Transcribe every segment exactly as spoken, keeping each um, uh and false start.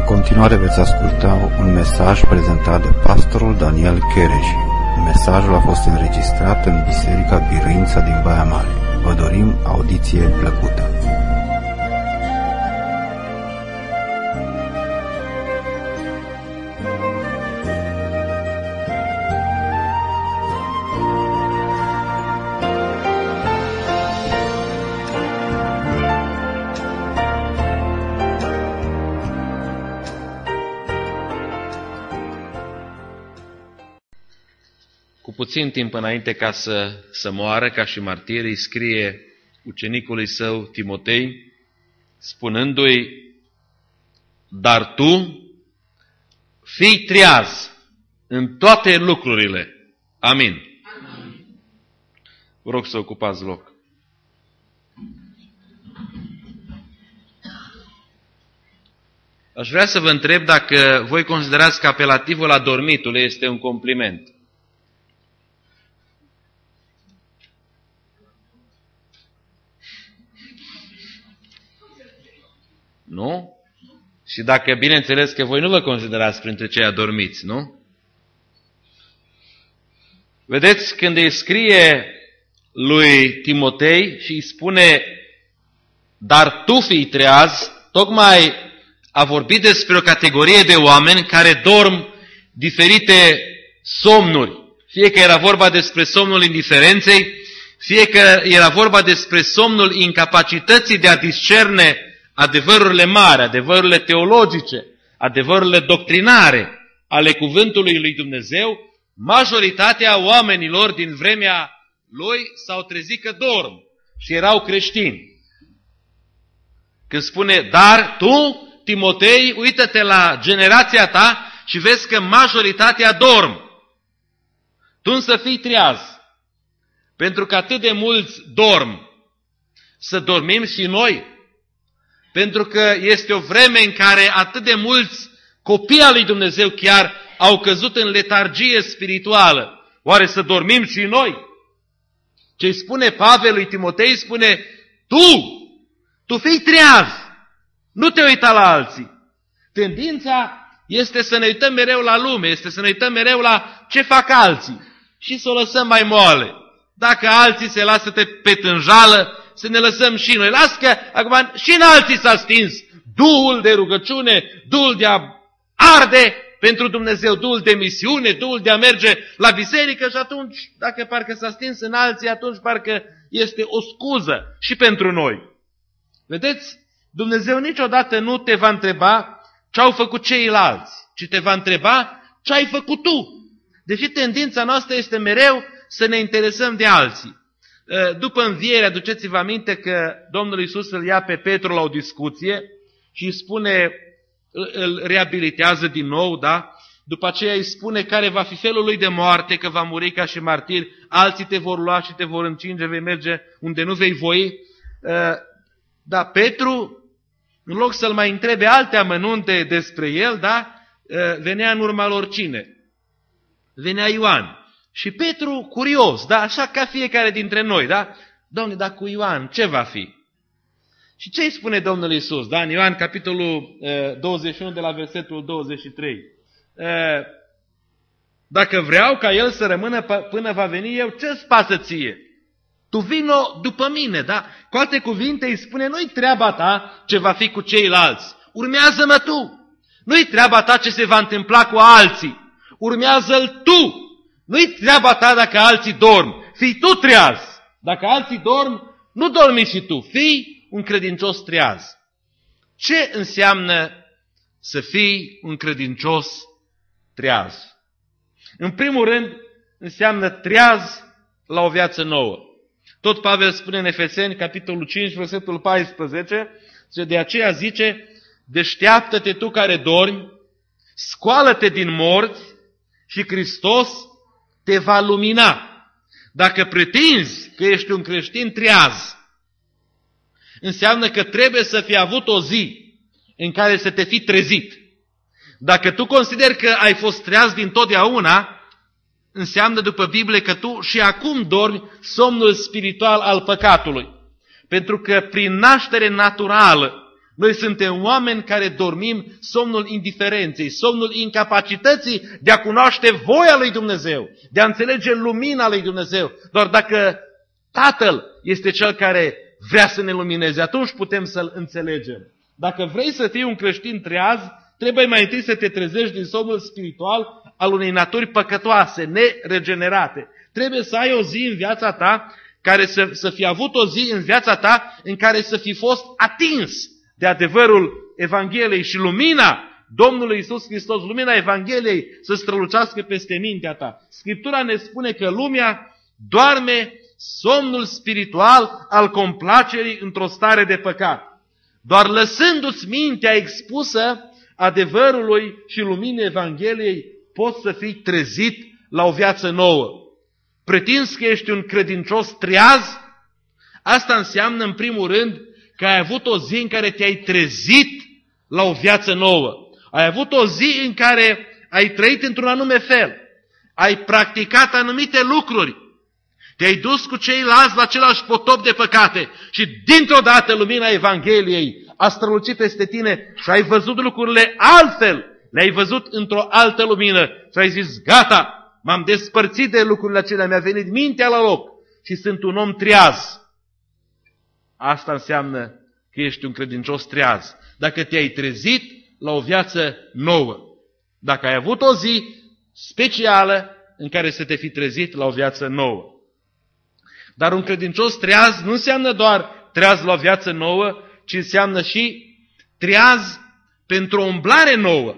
continuare veți asculta un mesaj prezentat de pastorul Daniel Chereș. Mesajul a fost înregistrat în Biserica Biruința din Baia Mare. Vă dorim audiție plăcută. Cu puțin timp înainte ca să, să moară, ca și martir, îi scrie ucenicului său Timotei, spunându-i: dar tu fii treaz în toate lucrurile. Amin. Amin. Vă rog să ocupați loc. Aș vrea să vă întreb dacă voi considerați că apelativul adormitului este un compliment. Nu? Și dacă, bineînțeles, că voi nu vă considerați printre cei adormiți, nu? Vedeți, când îi scrie lui Timotei și îi spune: dar tu fii treaz, tocmai a vorbit despre o categorie de oameni care dorm diferite somnuri. Fie că era vorba despre somnul indiferenței, fie că era vorba despre somnul incapacității de a discerne adevărurile mari, adevărurile teologice, adevărurile doctrinare ale cuvântului lui Dumnezeu. Majoritatea oamenilor din vremea lui s-au trezit că dorm și erau creștini. Când spune: dar tu, Timotei, uită-te la generația ta și vezi că majoritatea dorm. Tu însă fii treaz, pentru că atât de mulți dorm. Să dormim și noi. Pentru că este o vreme în care atât de mulți copii al lui Dumnezeu chiar au căzut în letargie spirituală. Oare să dormim și noi? Ce-i spune Pavel lui Timotei, spune: tu, tu fii treaz, nu te uita la alții. Tendința este să ne uităm mereu la lume, este să ne uităm mereu la ce fac alții și să o lăsăm mai moale. Dacă alții se lasă pe tânjală, să ne lăsăm și noi. Las că acum și în alții s-a stins duhul de rugăciune, duhul de a arde pentru Dumnezeu, duhul de misiune, duhul de a merge la biserică și atunci, dacă parcă s-a stins în alții, atunci parcă este o scuză și pentru noi. Vedeți? Dumnezeu niciodată nu te va întreba ce au făcut ceilalți, ci te va întreba ce ai făcut tu. Deși tendința noastră este mereu să ne interesăm de alții. După înviere, aduceți-vă aminte că Domnul Iisus îl ia pe Petru la o discuție și îi spune, îl reabilitează din nou, da? După aceea îi spune care va fi felul lui de moarte, că va muri ca și martir, alții te vor lua și te vor încinge, vei merge unde nu vei voi. Da, Petru, în loc să-l mai întrebe alte amănunte despre el, da? Venea în urma lor cine? Venea Ioan. Și Petru, curios, da? Așa ca fiecare dintre noi, da? Doamne, dar cu Ioan ce va fi? Și ce îi spune Domnul Iisus? Da? În Ioan, capitolul uh, douăzeci și unu, de la versetul douăzeci și trei. Uh, Dacă vreau ca el să rămână până va veni eu, ce-ți pasă ție? Tu vino după mine, da? Cu alte cuvinte îi spune: nu-i treaba ta ce va fi cu ceilalți. Urmează-mă tu. Nu-i treaba ta ce se va întâmpla cu alții. Urmează-l tu. Nu-i treaba ta dacă alții dorm, fii tu treaz. Dacă alții dorm, nu dormi și tu, fii un credincios treaz. Ce înseamnă să fii un credincios treaz? În primul rând, înseamnă treaz la o viață nouă. Tot Pavel spune în Efeseni, capitolul cinci, versetul paisprezece, de aceea zice: deșteaptă-te tu care dormi, scoală-te din morți și Hristos te va lumina. Dacă pretinzi că ești un creștin treaz, înseamnă că trebuie să fi avut o zi în care să te fi trezit. Dacă tu consideri că ai fost treaz dintotdeauna, înseamnă după Biblie că tu și acum dormi somnul spiritual al păcatului. Pentru că prin naștere naturală Noi suntem oameni care dormim somnul indiferenței, somnul incapacității de a cunoaște voia lui Dumnezeu, de a înțelege lumina lui Dumnezeu. Doar dacă Tatăl este Cel care vrea să ne lumineze, atunci putem să-L înțelegem. Dacă vrei să fii un creștin treaz, trebuie mai întâi să te trezești din somnul spiritual al unei naturi păcătoase, neregenerate. Trebuie să ai o zi în viața ta, care să, să fi avut o zi în viața ta în care să fi fost atins de adevărul Evangheliei și lumina Domnului Iisus Hristos, lumina Evangheliei să strălucească peste mintea ta. Scriptura ne spune că lumea doarme somnul spiritual al complacerii într-o stare de păcat. Doar lăsându-ți mintea expusă adevărului și luminii Evangheliei, poți să fii trezit la o viață nouă. Pretinzi că ești un credincios treaz? Asta înseamnă, în primul rând, că ai avut o zi în care te-ai trezit la o viață nouă. Ai avut o zi în care ai trăit într-un anume fel. Ai practicat anumite lucruri. Te-ai dus cu ceilalți la același potop de păcate și dintr-o dată lumina Evangheliei a strălucit peste tine și ai văzut lucrurile altfel. Le-ai văzut într-o altă lumină și ai zis, gata, m-am despărțit de lucrurile acelea, mi-a venit mintea la loc și sunt un om treaz. Asta înseamnă că ești un credincios treaz. Dacă te-ai trezit la o viață nouă. Dacă ai avut o zi specială în care să te fi trezit la o viață nouă. Dar un credincios treaz nu înseamnă doar treaz la o viață nouă, ci înseamnă și treaz pentru o umblare nouă.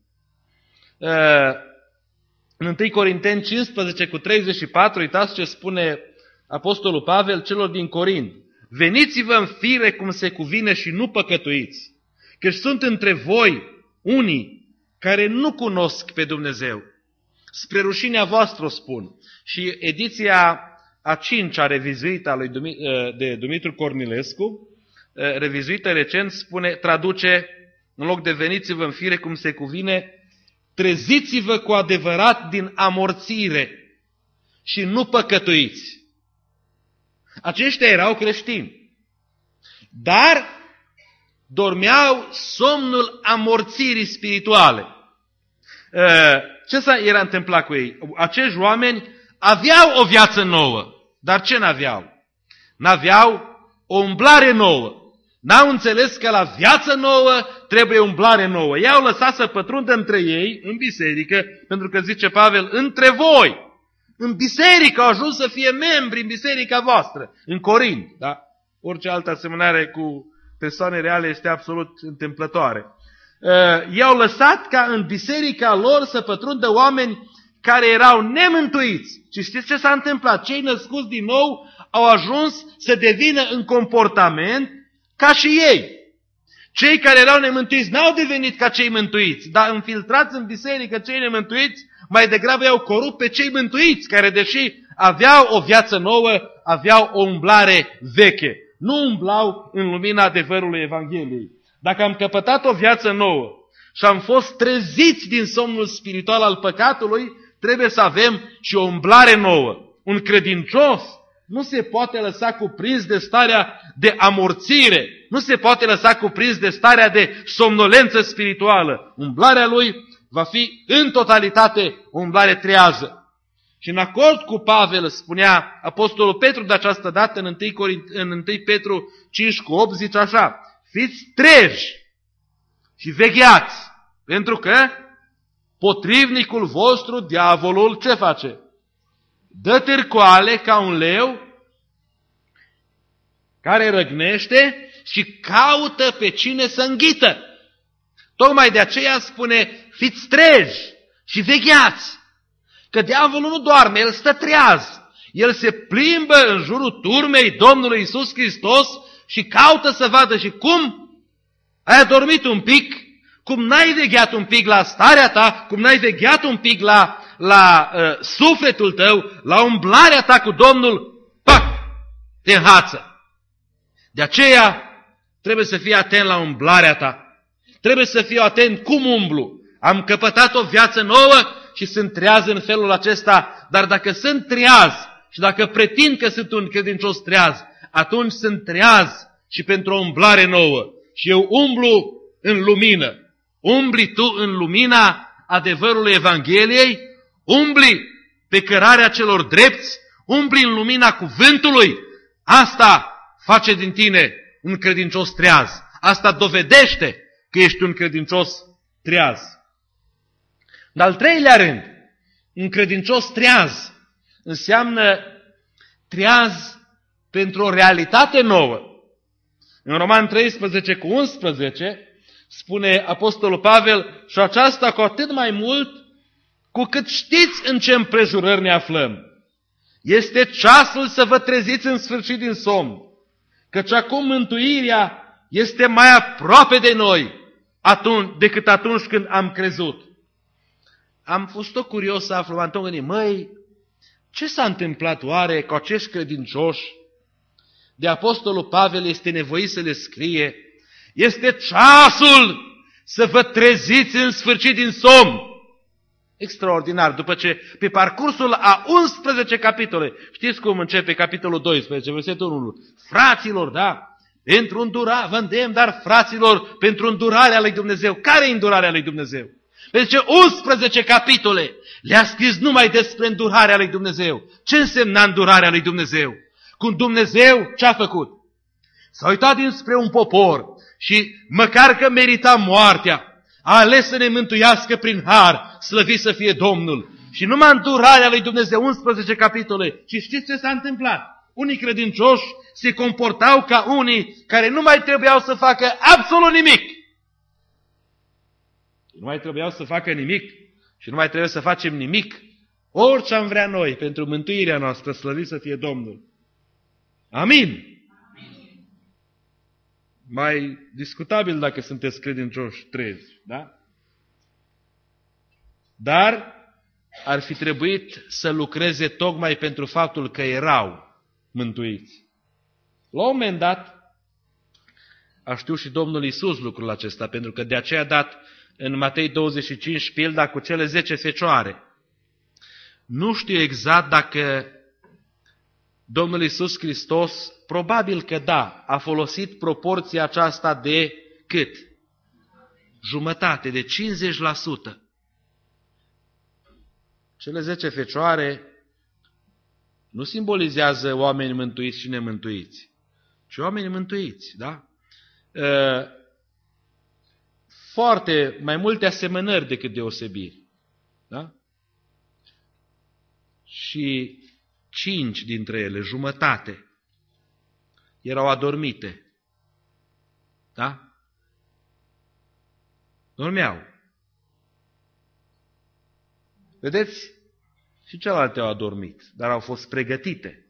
În întâi Corinteni cincisprezece cu treizeci și patru, uitați ce spune Apostolul Pavel celor din Corint. Veniți-vă în fire cum se cuvine și nu păcătuiți, căci sunt între voi unii care nu cunosc pe Dumnezeu. Spre rușinea voastră o spun. Și ediția a cincea revizuită a lui de Dumitru Cornilescu, revizuită recent, spune, traduce, în loc de veniți-vă în fire cum se cuvine, treziți-vă cu adevărat din amorțire și nu păcătuiți. Aceștia erau creștini, dar dormeau somnul amorțirii spirituale. Ce s-a era întâmplat cu ei? Acești oameni aveau o viață nouă, dar ce n-aveau? N-aveau o umblare nouă. N-au înțeles că la viață nouă trebuie umblare nouă. Ei au lăsat să pătrundă între ei, în biserică, pentru că zice Pavel, între voi. În biserică au ajuns să fie membri în biserica voastră, în Corint. Da? Orice altă asemănare cu persoane reale este absolut întâmplătoare. Ei au lăsat ca în biserica lor să pătrundă oameni care erau nemântuiți. Și știți ce s-a întâmplat? Cei născuți din nou au ajuns să devină în comportament ca și ei. Cei care erau nemântuiți n-au devenit ca cei mântuiți, dar infiltrați în biserică cei nemântuiți, mai degrabă i-au corupt pe cei mântuiți, care deși aveau o viață nouă, aveau o umblare veche. Nu umblau în lumina adevărului Evangheliei. Dacă am căpătat o viață nouă și am fost treziți din somnul spiritual al păcatului, trebuie să avem și o umblare nouă. Un credincios nu se poate lăsa cuprins de starea de amorțire, nu se poate lăsa cuprins de starea de somnolență spirituală. Umblarea lui va fi în totalitate o umblare trează. Și în acord cu Pavel, spunea Apostolul Petru de această dată în întâi, Corint, în întâi Petru cinci cu opt, zice așa, fiți treji și vegheați, pentru că potrivnicul vostru, diavolul, ce face? Dă târcoale ca un leu care răgnește și caută pe cine să înghită. Tocmai de aceea spune, fiți treji și vegheați, că diavolul nu doarme, el stă treaz. El se plimbă în jurul turmei Domnului Iisus Hristos și caută să vadă și cum ai adormit un pic, cum n-ai vegheat un pic la starea ta, cum n-ai vegheat un pic la, la uh, sufletul tău, la umblarea ta cu Domnul, pac, te înhață. De aceea trebuie să fii atent la umblarea ta. Trebuie să fii atent cum umblu. Am căpătat o viață nouă și sunt treaz în felul acesta, dar dacă sunt treaz și dacă pretind că sunt un credincios treaz, atunci sunt treaz și pentru o umblare nouă. și eu umblu în lumină. Umbli tu în lumina adevărului Evangheliei? Umbli pe cărarea celor drepți? Umbli în lumina cuvântului? Asta face din tine un credincios treaz. Asta dovedește că ești un credincios treaz. În al treilea rând, un credincios treaz înseamnă treaz pentru o realitate nouă. În Roman treisprezece cu unsprezece spune Apostolul Pavel: și aceasta cu atât mai mult cu cât știți în ce împrejurări ne aflăm. Este ceasul să vă treziți în sfârșit din somn, căci acum mântuirea este mai aproape de noi atunci, decât atunci când am crezut. Am fost tot curios să aflu, m-am tot gândit, măi, ce s-a întâmplat oare cu acești credincioși de Apostolul Pavel este nevoit să le scrie: este ceasul să vă treziți în sfârșit din somn. Extraordinar, după ce pe parcursul a unsprezece capitole, știți cum începe capitolul doisprezece, versetul unu, fraților, da, pentru îndurare, vă îndemn, dar fraților, pentru îndurarea lui Dumnezeu. Care e îndurarea lui Dumnezeu? Pentru că unsprezece capitole le-a scris numai despre îndurarea lui Dumnezeu. Ce însemna îndurarea lui Dumnezeu? Cum Dumnezeu ce-a făcut? S-a uitat dinspre un popor și măcar că merita moartea, a ales să ne mântuiască prin har, slăvit să fie Domnul. Și numai îndurarea lui Dumnezeu, unsprezece capitole. Și știți ce s-a întâmplat? Unii credincioși se comportau ca unii care nu mai trebuiau să facă absolut nimic. Nu mai trebuiau să facă nimic și nu mai trebuie să facem nimic. Orice am vrea noi pentru mântuirea noastră, slăvit să fie Domnul. Amin. Mai discutabil dacă sunteți credincioși trezi, da? Dar ar fi trebuit să lucreze tocmai pentru faptul că erau mântuiți. La un moment dat, a știut și Domnul Iisus lucrul acesta, pentru că de aceea a dat în Matei douăzeci și cinci pilda cu cele zece fecioare. Nu știu exact dacă Domnul Iisus Hristos, probabil că da, a folosit proporția aceasta de cât? Jumătate, de cincizeci la sută. Cele zece fecioare nu simbolizează oameni mântuiți și nemântuiți, ci oameni mântuiți, da? Foarte, mai multe asemănări decât deosebiri, da? Și cinci dintre ele, jumătate, erau adormite, da? Dormeau. Vedeți? Și celelalte au adormit, dar au fost pregătite.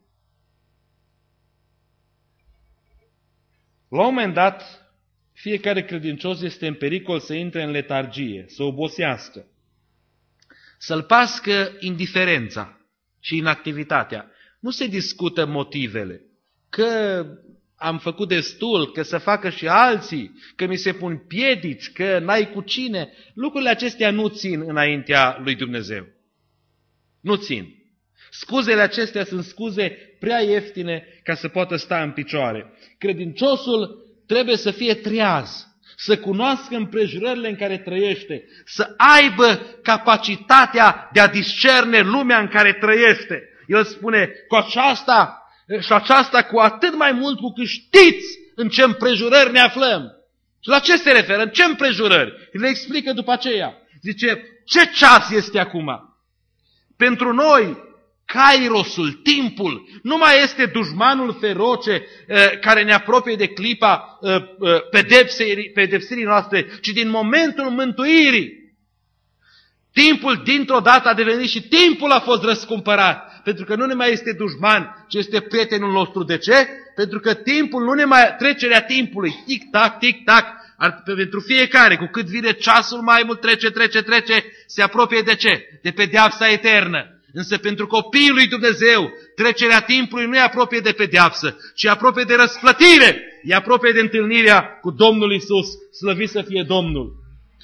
La un moment dat, fiecare credincios este în pericol să intre în letargie, să obosească, să-l pască indiferența și inactivitatea. Nu se discută motivele, că am făcut destul, că să facă și alții, că mi se pun piedici, că n-ai cu cine. Lucrurile acestea nu țin înaintea lui Dumnezeu. Nu țin. Scuzele acestea sunt scuze prea ieftine ca să poată sta în picioare. Credinciosul trebuie să fie treaz, să cunoască împrejurările în care trăiește, să aibă capacitatea de a discerne lumea în care trăiește. El spune, cu aceasta și aceasta cu atât mai mult cu cât știți în ce împrejurări ne aflăm. Și la ce se referă? În ce împrejurări? Le explică după aceea. Zice, ce ceas este acum? Pentru noi, kairosul, timpul, nu mai este dușmanul feroce uh, care ne apropie de clipa uh, uh, pedepsirii, pedepsirii noastre, ci din momentul mântuirii. Timpul dintr-o dată a devenit și timpul a fost răscumpărat. Pentru că nu ne mai este dușman, ci este prietenul nostru. De ce? Pentru că timpul nu ne mai, trecerea timpului, tic-tac, tic-tac, pentru fiecare, cu cât vine ceasul mai mult trece, trece, trece, se apropie de ce? De pedeapsa eternă. Însă pentru copiii lui Dumnezeu, trecerea timpului nu e apropie de pedeapsă, ci apropie de răsplătire, e apropie de întâlnirea cu Domnul Iisus, slăvit să fie Domnul.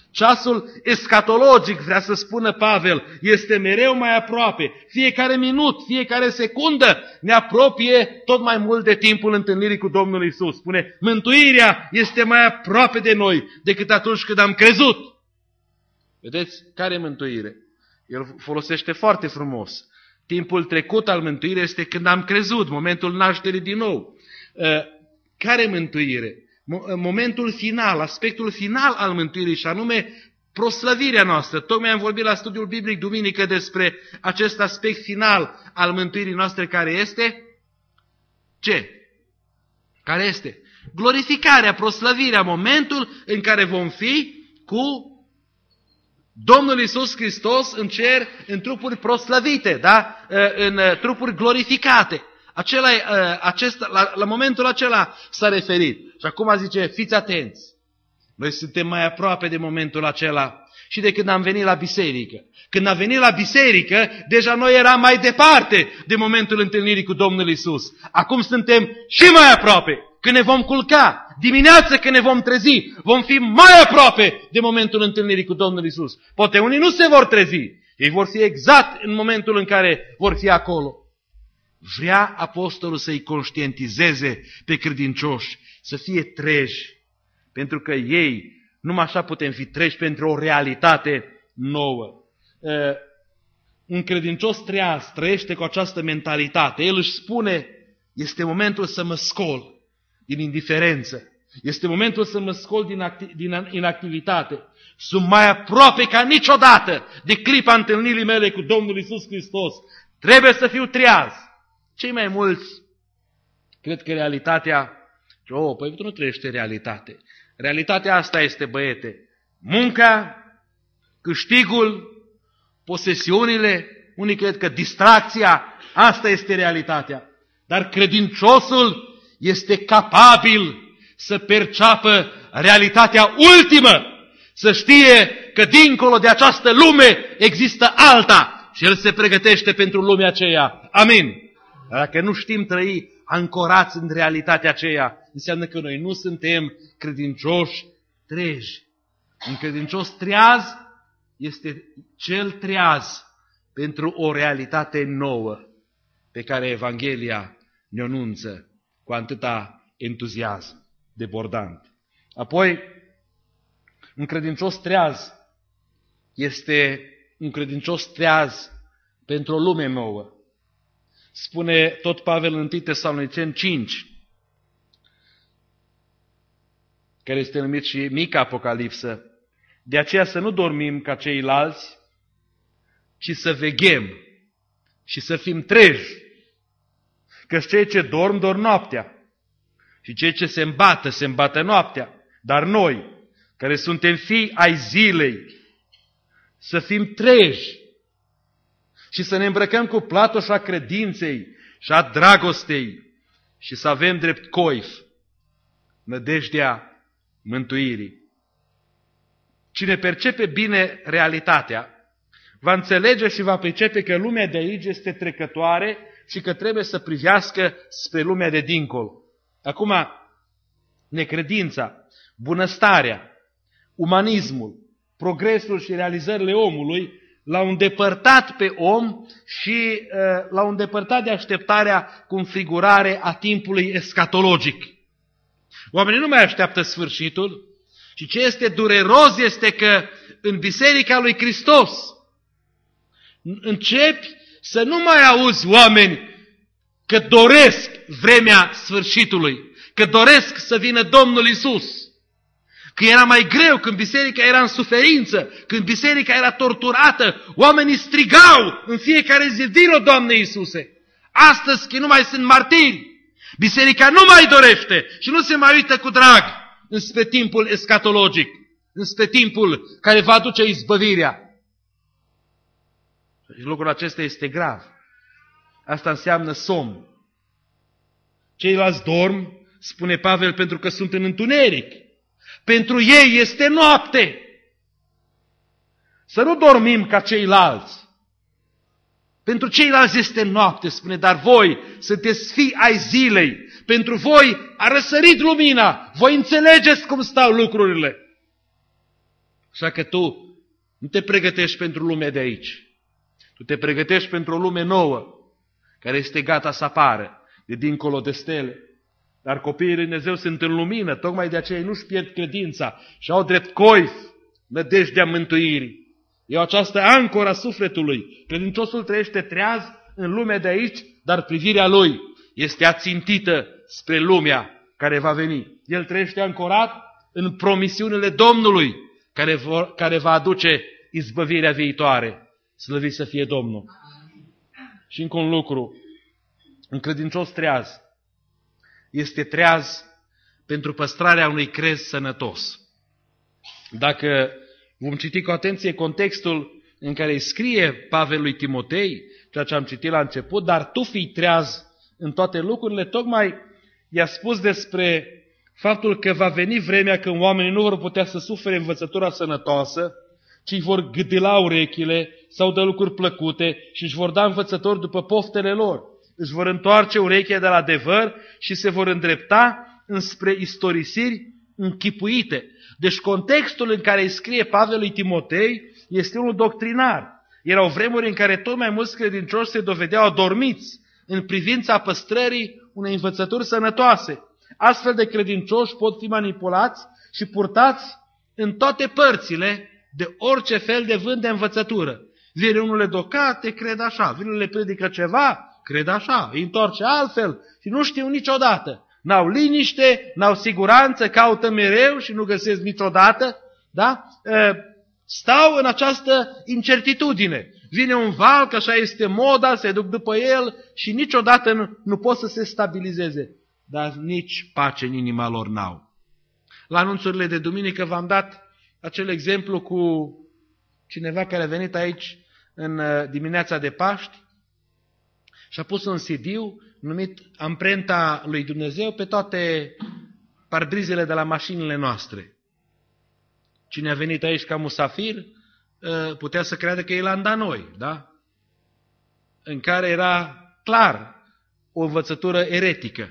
Ceasul escatologic, vrea să spună Pavel, este mereu mai aproape. Fiecare minut, fiecare secundă ne apropie tot mai mult de timpul întâlnirii cu Domnul Iisus. Spune, mântuirea este mai aproape de noi decât atunci când am crezut. Vedeți? Care e mântuire? El folosește foarte frumos. Timpul trecut al mântuirii este când am crezut, momentul nașterii din nou. Care mântuire? Momentul final, aspectul final al mântuirii, și anume proslăvirea noastră. Tocmai am vorbit la studiul biblic duminică despre acest aspect final al mântuirii noastre, care este ce? Care este? Glorificarea, proslăvirea, momentul în care vom fi cu Domnul Iisus Hristos în cer, în trupuri proslăvite, da? În trupuri glorificate. Acela, acesta, la, la momentul acela s-a referit. Și acum zice, fiți atenți. Noi suntem mai aproape de momentul acela și de când am venit la biserică. Când am venit la biserică, deja noi eram mai departe de momentul întâlnirii cu Domnul Iisus. Acum suntem și mai aproape. Când ne vom culca, dimineața când ne vom trezi, vom fi mai aproape de momentul întâlnirii cu Domnul Iisus. Poate unii nu se vor trezi. Ei vor fi exact în momentul în care vor fi acolo. Vrea apostolul să-i conștientizeze pe credincioși, să fie treji, pentru că ei, numai așa putem fi treji pentru o realitate nouă. Un credincios treaz trăiește cu această mentalitate. El își spune, este momentul să mă scol din indiferență. Este momentul să mă scol din, acti- din inactivitate. Sunt mai aproape ca niciodată de clipa întâlnirii mele cu Domnul Iisus Hristos. Trebuie să fiu treaz. Cei mai mulți cred că realitatea, oh, păi tu nu trăiește realitate. Realitatea asta este, băiete, munca, câștigul, posesiunile, unii cred că distracția, asta este realitatea. Dar credinciosul este capabil să perceapă realitatea ultimă, să știe că dincolo de această lume există alta și el se pregătește pentru lumea aceea. Amin. Dacă nu știm trăi ancorați în realitatea aceea, înseamnă că noi nu suntem credincioși treji. Un credincios treaz este cel treaz pentru o realitate nouă pe care Evanghelia ne anunță cu atâta entuziasm debordant. Apoi, un credincios treaz este un credincios treaz pentru o lume nouă. Spune tot Pavel în întâi Tesaloniceni cinci, care este numit și mica Apocalipsă. De aceea să nu dormim ca ceilalți, ci să veghem și să fim treji. Că cei ce dorm, dorm noaptea. Și cei ce se îmbată, se îmbată noaptea. Dar noi, care suntem fii ai zilei, să fim treji și să ne îmbrăcăm cu platoșa credinței și a dragostei și să avem drept coif nădejdea mântuirii. Cine percepe bine realitatea, va înțelege și va pricepe că lumea de aici este trecătoare și că trebuie să privească spre lumea de dincolo. Acum, necredința, bunăstarea, umanismul, progresul și realizările omului l-au îndepărtat pe om și uh, l-au îndepărtat de așteptarea cu înfigurare a timpului escatologic. Oamenii nu mai așteaptă sfârșitul și ce este dureros este că în Biserica lui Hristos începi să nu mai auzi oameni că doresc vremea sfârșitului, că doresc să vină Domnul Iisus. Că era mai greu când biserica era în suferință, când biserica era torturată, oamenii strigau în fiecare zi, vino, Doamne Iisuse! Astăzi că nu mai sunt martiri, biserica nu mai dorește și nu se mai uită cu drag înspre timpul escatologic, înspre timpul care va aduce izbăvirea. Și lucrul acesta este grav. Asta înseamnă somn. Ceilalți dorm, spune Pavel, pentru că sunt în întuneric. Pentru ei este noapte. Să nu dormim ca ceilalți. Pentru ceilalți este noapte, spune, dar voi sunteți fii ai zilei. Pentru voi a răsărit lumina. Voi înțelegeți cum stau lucrurile. Așa că tu nu te pregătești pentru lumea de aici. Tu te pregătești pentru o lume nouă, care este gata să apară, de dincolo de stele. Dar copiii lui Dumnezeu sunt în lumină, tocmai de aceea ei nu-și pierd credința și au drept coif nădejdea mântuirii. E această ancoră a sufletului. Credinciosul trăiește treaz în lumea de aici, dar privirea lui este ațintită spre lumea care va veni. El trăiește ancorat în promisiunile Domnului, care, vor, care va aduce izbăvirea viitoare. Slăvit să fie Domnul. Și încă un lucru, un credincios treaz este treaz pentru păstrarea unui crez sănătos. Dacă vom citi cu atenție contextul în care îi scrie Pavel lui Timotei, ceea ce am citit la început, dar tu fii treaz în toate lucrurile, tocmai i-a spus despre faptul că va veni vremea când oamenii nu vor putea să sufere învățătura sănătoasă, ci îi vor gâdila urechile sau de lucruri plăcute și își vor da învățători după poftele lor. Își vor întoarce urechea de la adevăr și se vor îndrepta înspre istorisiri închipuite. Deci contextul în care îi scrie Pavel lui Timotei este unul doctrinar. Erau vremuri în care tot mai mulți credincioși se dovedeau adormiți în privința păstrării unei învățături sănătoase. Astfel de credincioși pot fi manipulați și purtați în toate părțile de orice fel de vânt de învățătură. Vine unul le docate, cred așa. Vine unul le predică ceva, cred așa. Îi întoarce altfel și nu știu niciodată. N-au liniște, n-au siguranță, caută mereu și nu găsesc niciodată. Da? Stau în această incertitudine. Vine un val, că așa este moda, se duc după el și niciodată nu, nu pot să se stabilizeze. Dar nici pace în inima lor n-au. La anunțurile de duminică v-am dat acel exemplu cu cineva care a venit aici în dimineața de Paști și a pus un C D-ul numit Amprenta lui Dumnezeu pe toate parbrizele de la mașinile noastre. Cine a venit aici ca musafir putea să creadă că e la Andanoi, da? În care era clar o învățătură eretică.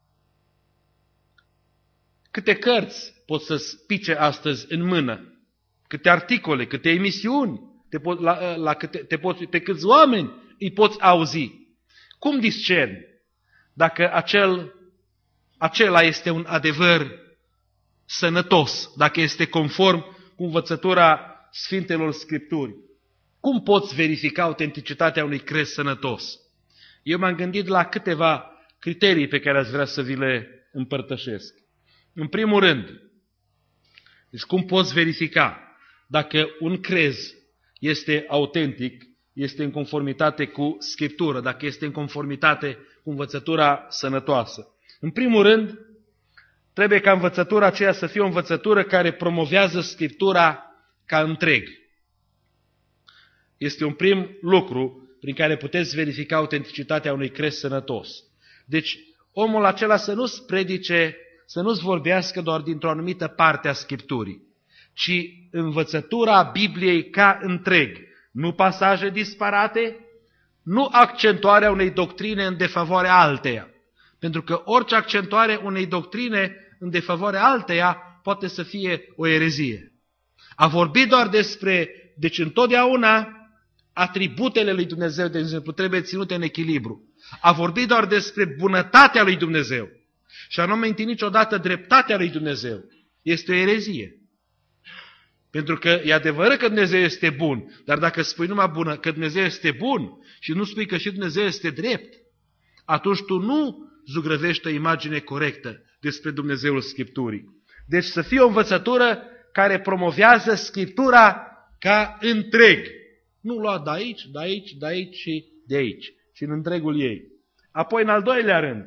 Câte cărți poți să-ți pice astăzi în mână? Câte articole, câte emisiuni, te po- la, la câte, te poți, pe câți oameni îi poți auzi? Cum discerni dacă acel, acela este un adevăr sănătos, dacă este conform cu învățătura Sfintelor Scripturi? Cum poți verifica autenticitatea unui crez sănătos? Eu m-am gândit la câteva criterii pe care aș vrea să vi le împărtășesc. În primul rând, deci cum poți verifica dacă un crez este autentic, este în conformitate cu Scriptură, dacă este în conformitate cu învățătura sănătoasă? În primul rând, trebuie ca învățătura aceea să fie o învățătură care promovează Scriptura ca întreg. Este un prim lucru prin care puteți verifica autenticitatea unui crez sănătos. Deci, omul acela să nu-ți predice, să nu-ți vorbească doar dintr-o anumită parte a Scripturii, ci învățătura Bibliei ca întreg. Nu pasaje disparate, nu accentuarea unei doctrine în defavoarea alteia. Pentru că orice accentuare unei doctrine în defavoarea alteia poate să fie o erezie. A vorbi doar despre, deci întotdeauna, atributele lui Dumnezeu, de exemplu, trebuie ținute în echilibru. A vorbi doar despre bunătatea lui Dumnezeu și a nu minti niciodată dreptatea lui Dumnezeu este o erezie. Pentru că e adevărat că Dumnezeu este bun, dar dacă spui numai bună, că Dumnezeu este bun și nu spui că și Dumnezeu este drept, atunci tu nu zugrăvești o imagine corectă despre Dumnezeul Scripturii. Deci să fie o învățătură care promovează Scriptura ca întreg. Nu lua de aici, de aici, de aici și de aici, ci în întregul ei. Apoi, în al doilea rând,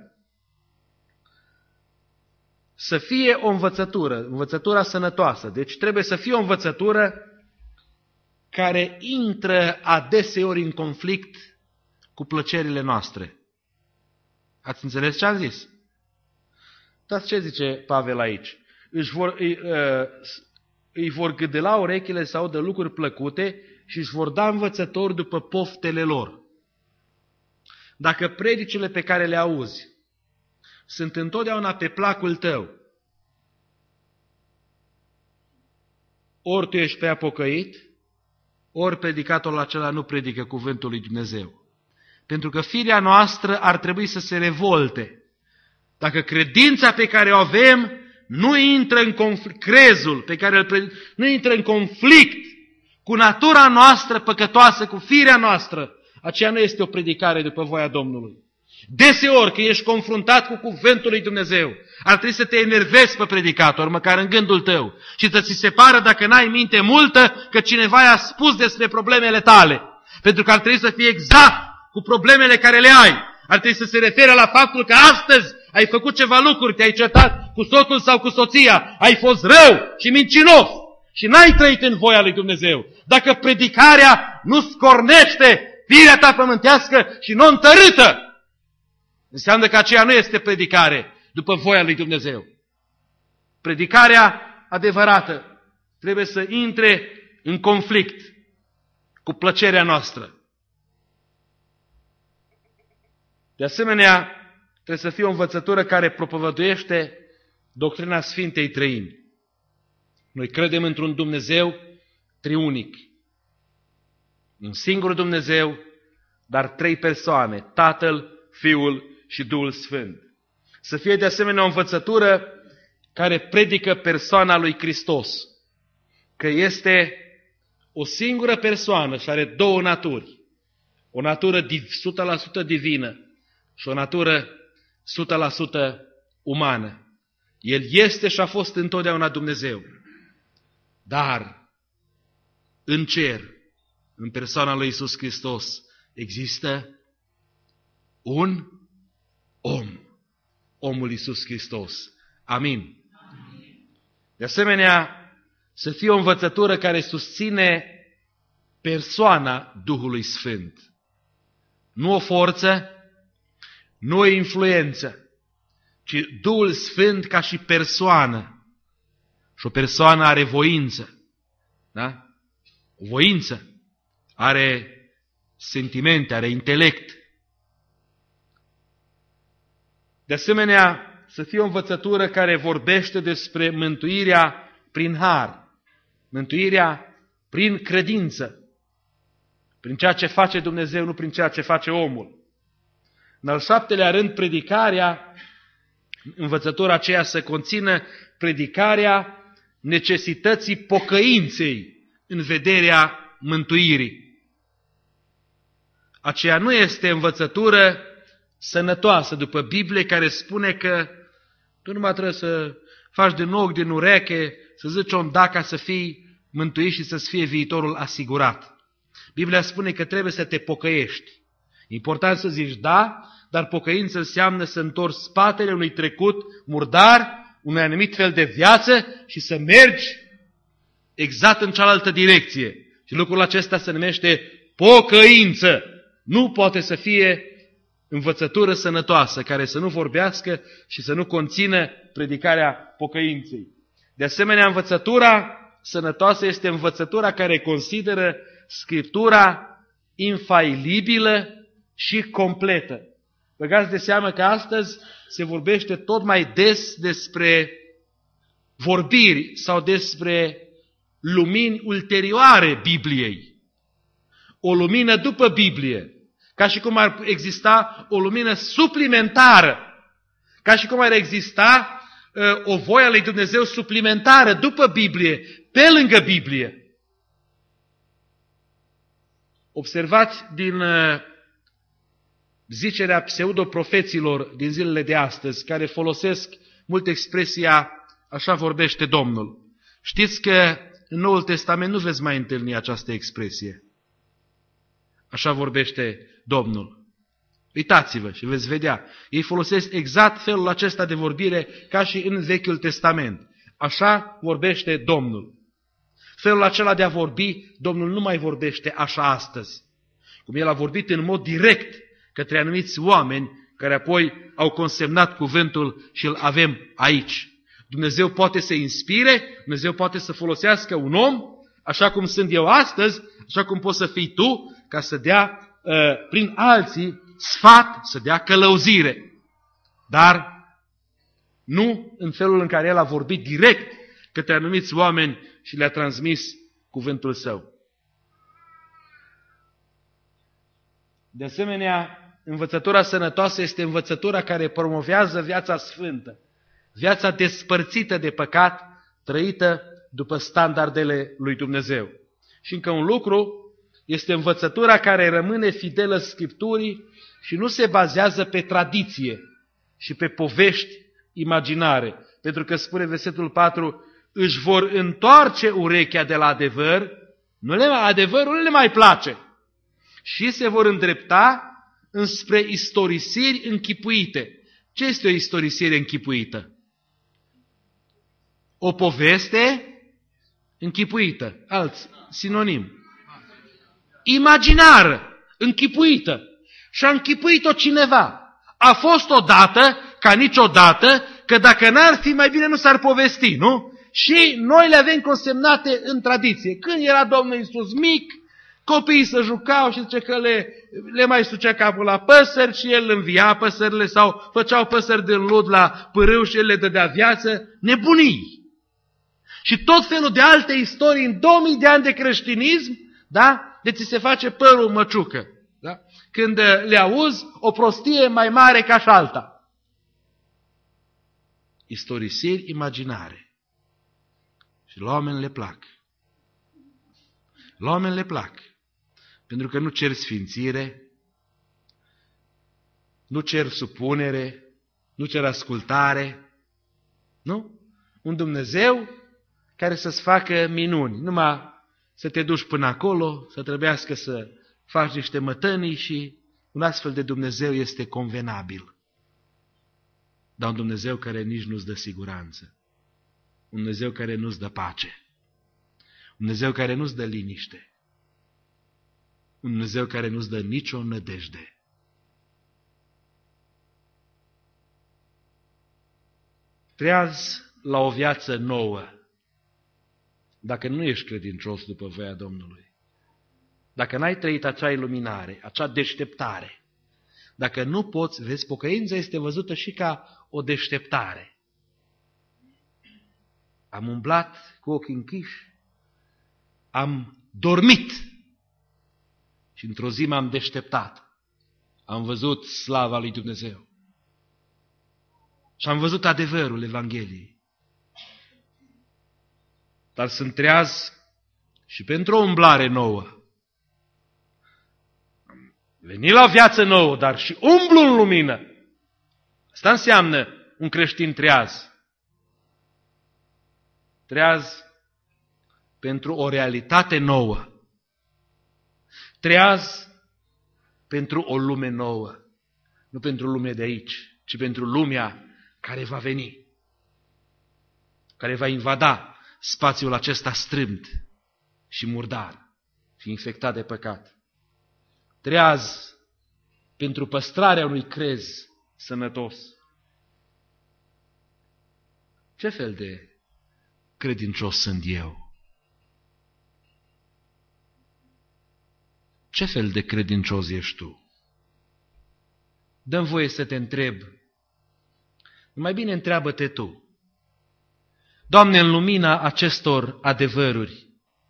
să fie o învățătură, învățătura sănătoasă. Deci trebuie să fie o învățătură care intră adeseori în conflict cu plăcerile noastre. Ați înțeles ce am zis? Dați ce zice Pavel aici? Își vor, îi, îi vor gâdela urechile sau de lucruri plăcute și își vor da învățători după poftele lor. Dacă predicile pe care le auzi sunt întotdeauna pe placul tău, ori tu ești prea pocăit, ori predicatorul acela nu predică cuvântul lui Dumnezeu. Pentru că firea noastră ar trebui să se revolte. Dacă credința pe care o avem nu intră în conflict, crezul pe care îl predic, nu intră în conflict cu natura noastră păcătoasă, cu firea noastră, aceea nu este o predicare după voia Domnului. Deseori că ești confruntat cu cuvântul lui Dumnezeu, ar trebui să te enervezi pe predicator, măcar în gândul tău, și să ți se pară, dacă n-ai minte multă, că cineva i-a spus despre problemele tale. Pentru că ar trebui să fie exact cu problemele care le ai. Ar trebui să se refere la faptul că astăzi ai făcut ceva lucruri, te-ai certat cu soțul sau cu soția, ai fost rău și mincinos și n-ai trăit în voia lui Dumnezeu. Dacă predicarea nu scornește firea ta pământească și nu întărâtă, înseamnă că aceea nu este predicare după voia lui Dumnezeu. Predicarea adevărată trebuie să intre în conflict cu plăcerea noastră. De asemenea, trebuie să fie o învățătură care propovăduiește doctrina Sfintei Trăimi. Noi credem într-un Dumnezeu triunic. Un singur Dumnezeu, dar trei persoane, Tatăl, Fiul și Duhul Sfânt. Să fie de asemenea o învățătură care predică persoana lui Hristos, că este o singură persoană și are două naturi. O natură o sută la sută divină și o natură o sută la sută umană. El este și a fost întotdeauna Dumnezeu. Dar în cer, în persoana lui Iisus Hristos, există un om. Omul Iisus Hristos. Amin. De asemenea, să fie o învățătură care susține persoana Duhului Sfânt. Nu o forță, nu o influență, ci Duhul Sfânt ca și persoană. Și o persoană are voință. Da? O voință. Are sentimente, are intelect. De asemenea, să fie o învățătură care vorbește despre mântuirea prin har. Mântuirea prin credință. Prin ceea ce face Dumnezeu, nu prin ceea ce face omul. În al șaptelea rând, predicarea, învățătura aceea să conțină predicarea necesității pocăinței în vederea mântuirii. Aceea nu este învățătură sănătoasă după Biblie, care spune că tu numai trebuie să faci din ochi, din ureche, să zici om da ca să fii mântuit și să-ți fie viitorul asigurat. Biblia spune că trebuie să te pocăiești. Important să zici da, dar pocăință înseamnă să întorci spatele unui trecut murdar, unui anumit fel de viață și să mergi exact în cealaltă direcție. Și lucrul acesta se numește pocăință. Nu poate să fie învățătură sănătoasă, care să nu vorbească și să nu conțină predicarea pocăinței. De asemenea, învățătura sănătoasă este învățătura care consideră Scriptura infailibilă și completă. Băgați de seamă că astăzi se vorbește tot mai des despre vorbiri sau despre lumini ulterioare Bibliei. O lumină după Biblie. Ca și cum ar exista o lumină suplimentară. Ca și cum ar exista uh, o voie a lui Dumnezeu suplimentară după Biblie, pe lângă Biblie. Observați din uh, zicerea pseudoprofeților din zilele de astăzi, care folosesc mult expresia așa vorbește Domnul. Știți că în Noul Testament nu veți mai întâlni această expresie. Așa vorbește Domnul. Uitați-vă și veți vedea. Ei folosesc exact felul acesta de vorbire ca și în Vechiul Testament. Așa vorbește Domnul. Felul acela de a vorbi, Domnul nu mai vorbește așa astăzi. Cum El a vorbit în mod direct către anumiți oameni care apoi au consemnat cuvântul și îl avem aici. Dumnezeu poate să inspire, Dumnezeu poate să folosească un om, așa cum sunt eu astăzi, așa cum poți să fii tu, ca să dea uh, prin alții sfat, să dea călăuzire. Dar nu în felul în care El a vorbit direct către anumiți oameni și le-a transmis cuvântul Său. De asemenea, învățătura sănătoasă este învățătura care promovează viața sfântă, viața despărțită de păcat, trăită după standardele lui Dumnezeu. Și încă un lucru, este învățătura care rămâne fidelă Scripturii și nu se bazează pe tradiție și pe povești imaginare. Pentru că spune versetul patru, își vor întoarce urechea de la adevăr, nu le, adevărul nu le mai place, și se vor îndrepta înspre istorisiri închipuite. Ce este o istorisire închipuită? O poveste închipuită, alt sinonim. Imaginară, închipuită. Și-a închipuit-o cineva. A fost odată, ca niciodată, că dacă n-ar fi, mai bine nu s-ar povesti, nu? Și noi le avem consemnate în tradiție. Când era Domnul Iisus mic, copiii se jucau și zice că le, le mai sucea capul la păsări și el învia păsările sau făceau păsări din lud la pârâu și el le dădea viață. Nebunii! Și tot felul de alte istorii în două mii de ani de creștinism, da? De ți se face părul măciucă. Da? Când le auzi, o prostie mai mare ca și alta. Istorisiri imaginare. Și la oameni le plac. La oameni le plac. Pentru că nu cer sfințire, nu cer supunere, nu cer ascultare. Nu? Un Dumnezeu care să-ți facă minuni. Numai să te duci până acolo, să trebuiască să faci niște mătănii și un astfel de Dumnezeu este convenabil. Dar un Dumnezeu care nici nu-ți dă siguranță. Un Dumnezeu care nu-ți dă pace. Un Dumnezeu care nu-ți dă liniște. Un Dumnezeu care nu-ți dă nicio nădejde. Treaz la o viață nouă. Dacă nu ești credincios după voia Domnului, dacă n-ai trăit acea iluminare, acea deșteptare, dacă nu poți, vezi, pocăința este văzută și ca o deșteptare. Am umblat cu ochii închiși, am dormit și într-o zi m-am deșteptat. Am văzut slava lui Dumnezeu și am văzut adevărul Evangheliei. Dar sunt treaz și pentru o umblare nouă. Am venit la o viață nouă, dar și umblu în lumină. Asta înseamnă un creștin treaz. Treaz pentru o realitate nouă. Treaz pentru o lume nouă. Nu pentru lumea de aici, ci pentru lumea care va veni, care va invada spațiul acesta strâmt și murdar și infectat de păcat. Treaz pentru păstrarea unui crez sănătos. Ce fel de credincios sunt eu? Ce fel de credincios ești tu? Dă-mi voie să te întreb. Mai bine întreabă-te tu. Doamne, în lumina acestor adevăruri,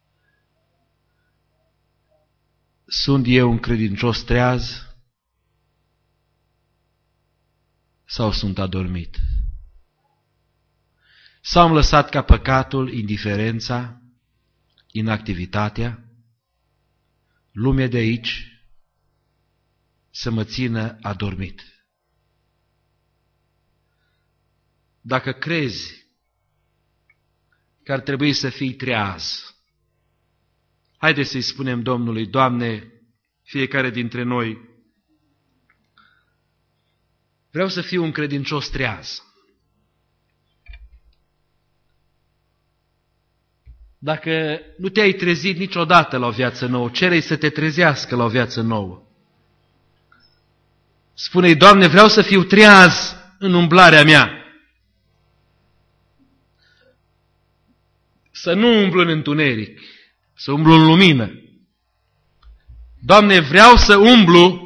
sunt eu un credincios treaz sau sunt adormit? Sau am lăsat ca păcatul, indiferența, inactivitatea, lumea de aici să mă țină adormit? Dacă crezi că ar trebui să fii treaz, haideți să-i spunem Domnului: Doamne, fiecare dintre noi, vreau să fiu un credincios treaz. Dacă nu te-ai trezit niciodată la o viață nouă, cere-i să te trezească la o viață nouă. Spune-i: Doamne, vreau să fiu treaz în umblarea mea. Să nu umblu în întuneric, să umblu în lumină. Doamne, vreau să umblu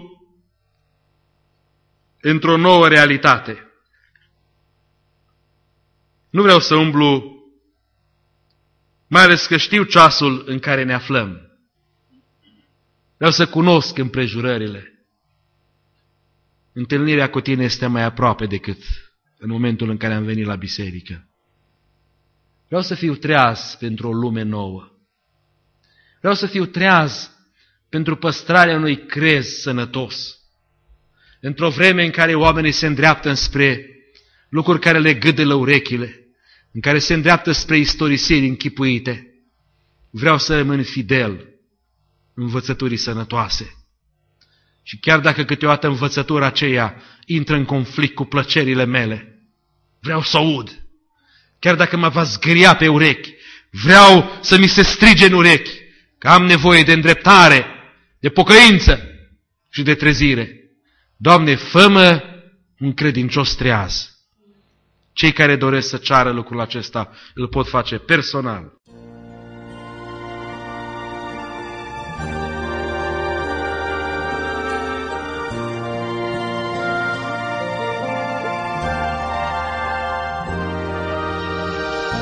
într-o nouă realitate. Nu vreau să umblu mai ales că știu ceasul în care ne aflăm. Vreau să cunosc împrejurările. Întâlnirea cu tine este mai aproape decât în momentul în care am venit la biserică. Vreau să fiu treaz pentru o lume nouă. Vreau să fiu treaz pentru păstrarea unui crez sănătos. Într-o vreme în care oamenii se îndreaptă înspre lucruri care le gâdălă urechile, în care se îndreaptă spre istorisiri închipuite, vreau să rămân fidel învățăturii sănătoase. Și chiar dacă câteodată învățătura aceea intră în conflict cu plăcerile mele, vreau să aud. Chiar dacă mă va zgâria pe urechi, vreau să mi se strige în urechi că am nevoie de îndreptare, de pocăință și de trezire. Doamne, fă-mă un credincios treaz. Cei care doresc să ceară lucrul acesta îl pot face personal.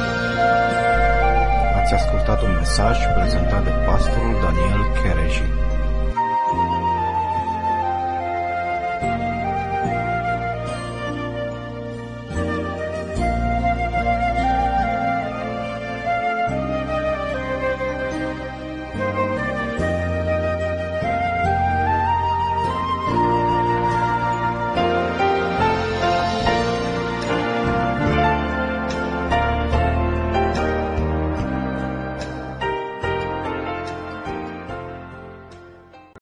Ați ascultat un mesaj prezentat de pastorul Daniel Chereji.